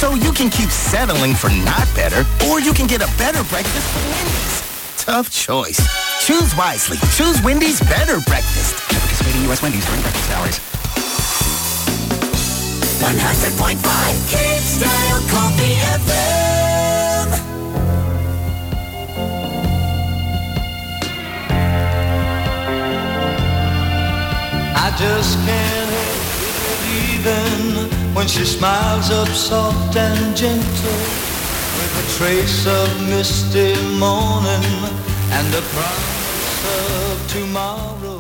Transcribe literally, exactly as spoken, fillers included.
So you can keep settling for not better, or you can get a better breakfast from Wendy's. Tough choice. Choose wisely. Choose Wendy's Better Breakfast. Participating U S Wendy's during breakfast hours. one hundred point five Kids Style Coffee F M. I just can't help believing when she smiles up soft and gentle, with a trace of misty morning and a promise of tomorrow.